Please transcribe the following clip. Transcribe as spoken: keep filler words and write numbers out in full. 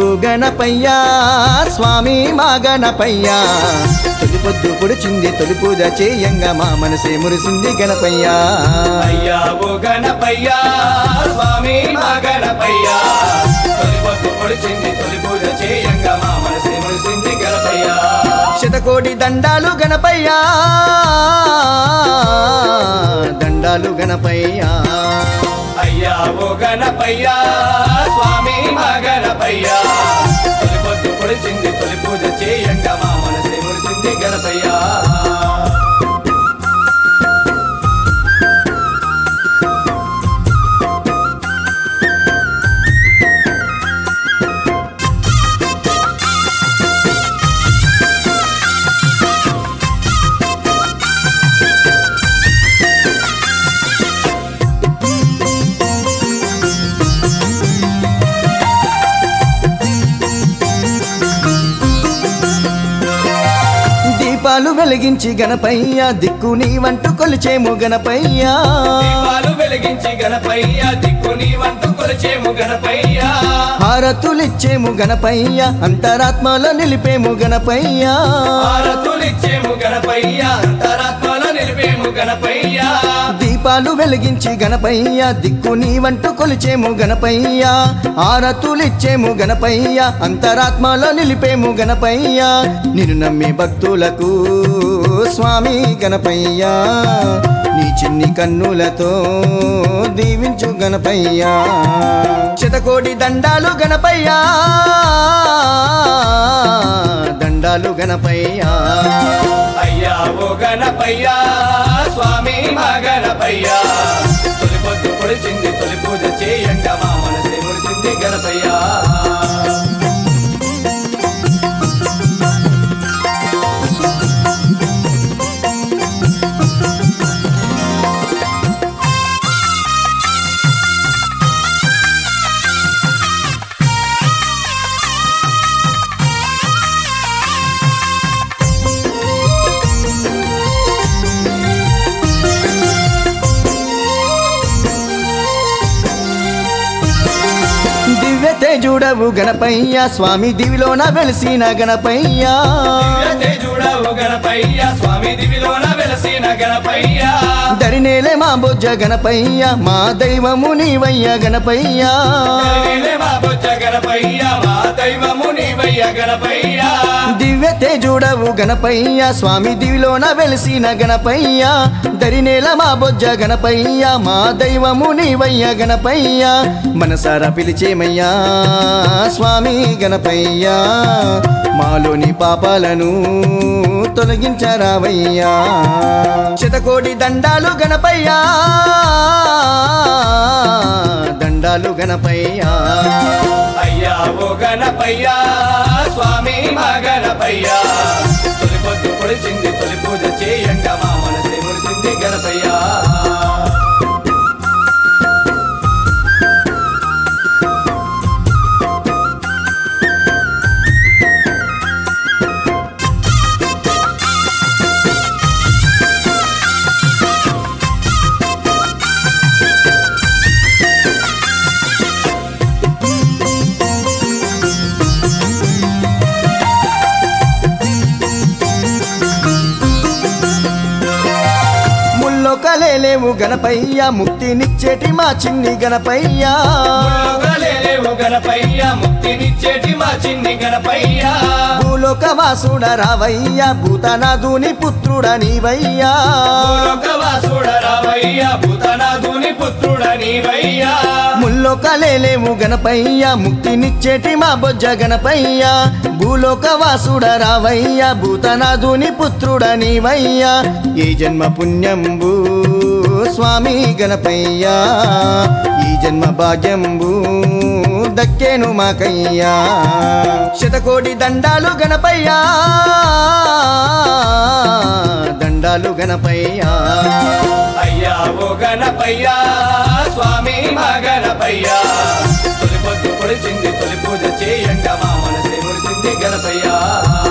గణపయ్య స్వామి మా గణపయ్య తొలి పొద్దు పొడిచింది తొలి పూజ చేయంగా మా మనసే మురిసింది గణపయ్య అయ్యా ఓ గణపయ్య స్వామి మా గణపయ్య తొలి పొద్దు పొడిచింది తొలి పూజ చేయంగా మా మనసే మురిసింది గణపయ్య శతకోటి దండాలు గణపయ్య దండాలు గణపయ్య అయ్యా ఓ గణపయ్య స్వామి మా గణపయ్య తొలి పొద్దు పొడిచింది తొలి పూజ చేయంగా మా మనసే మురిసింది గణపయ్య దీపాలు వెలిగించి గణపయ్య దిక్కు నీ వంటు కొలిచేము గణపయ్య దీపాలు వెలిగించి గణపయ్య దిక్కు నీ వంటు కొలిచేము గణపయ్య హారతులిచ్చేము గణపయ్య అంతరాత్మలో నిలిపేము గణపయ్య హారతులిచ్చేము గణపయ్య అంతరాత్మలో నిలిపేము గణపయ్య దీపాలు వెలిగించి గణపయ్య దిక్కు నీ వంటు కొలిచేము గణపయ్య హారతులిచ్చేము గణపయ్య అంతరాత్మలో నిలిపేము గణపయ్య నిన్ను నమ్మే భక్తులకు స్వామి గణపయ్య నీ చిన్ని కన్నులతో దీవించు గణపయ్య శతకోటి దండాలు గణపయ్య దండాలు గణపయ్య అయ్యా ఓ గణపయ్య స్వామి మా గణపయ్య తొలి పొద్దు పొడిచింది తొలి పూజ చేయంగా మా మనసే మురిసింది గణపయ్య తేజుడవు గణపయ్య స్వామి దివిలోన వెలిసిన గణపయ్య తేజుడవు గణపయ్య స్వామి దివిలోన వెలసిన గణపయ్య దరినేలే మా బొజ్జ గణపయ్య మా దైవము నీవయ్య గణపయ్య మా బొజ్జ గణపయ్య మా దైవము నీవయ్య గణపయ్య దివ్య తేజుడవు గణపయ్య స్వామి దివిలోన వెలిసిన గణపయ్య దరినేల మా బొజ్జ గణపయ్య మా దైవము నీవయ్య గణపయ్య మనసారా పిలిచేమయ్యా స్వామి గణపయ్య మాలోని పాపాలను తొలగించరావయ్యా శతకోటి దండాలు గణపయ్య దండాలు గణపయ్య అయ్యా ఓ గణపయ్య స్వామి మా గణపయ్య తొలి పొద్దు పొడిచింది తొలి పూజ చేయంగా మా మనసే మురిసింది గణపయ్య లేవు గణపయ్య ముక్తినిచ్చేటి మా చిన్ని గణపయ్య లేవు గణపయ్య ముక్తినిచ్చేటి మా చిన్ని గణపయ్య భూలోక వాసుడ రావయ్య భూతనాథుని పుత్రుడ నీవయ్యా భూలోక వాసుడ రావయ్య భూతనాథుని పుత్రుడ నీవయ్యా ముల్లోక లేవు గణపయ్య ముక్తినిచ్చేటి మా బొజ్జ గణపయ్య భూలోక వాసుడ రావయ్య భూతనాథుని పుత్రుడ నీవయ్యా ఈ జన్మ పుణ్యంబు స్వామి గణపయ్య ఈ జన్మ భాగ్యంబు దక్కేను మాకయ్యా శతకోటి దండాలు గణపయ్య దండాలు గణపయ్య అయ్యా ఓ గణపయ్య స్వామి మా గణపయ్య తొలి పొద్దు పొడిచింది తొలి పూజ చేయంగా మా మనసే మురిసింది గణపయ్య